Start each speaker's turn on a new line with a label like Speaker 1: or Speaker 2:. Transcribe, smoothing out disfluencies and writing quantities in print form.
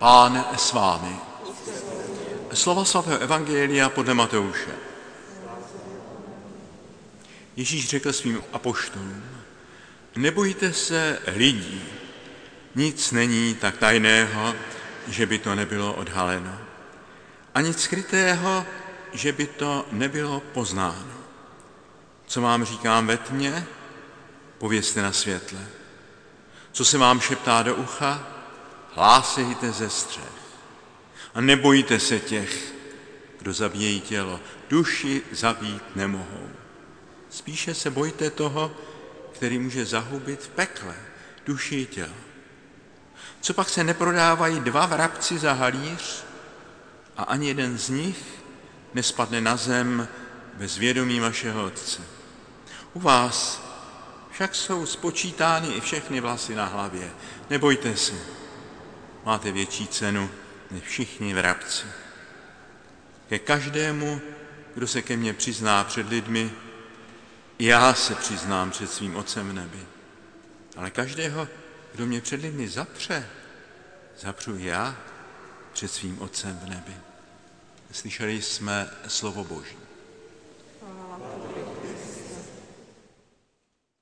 Speaker 1: Pán s vámi. Slova svatého evangelia podle Matouše. Ježíš řekl svým apoštolům: nebojte se lidí, nic není tak tajného, že by to nebylo odhaleno. A nic skrytého, že by to nebylo poznáno. Co vám říkám ve tmě, povězte na světle. Co se vám šeptá do ucha, hlásejte ze střech. A nebojte se těch, kdo zabíjejí tělo, duši zabít nemohou. Spíše se bojte toho, který může zahubit v pekle duši i tělo. Co pak se neprodávají 2 vrabci za halíř a ani jeden z nich nespadne na zem bez vědomí vašeho Otce. U vás však jsou spočítány i všechny vlasy na hlavě. Nebojte se, máte větší cenu než všichni vrabci. Ke každému, kdo se ke mně přizná před lidmi, já se přiznám před svým Otcem v nebi. Ale každého, kdo mě před lidmi zapře, zapřu já před svým Otcem v nebi. Slyšeli jsme slovo Boží.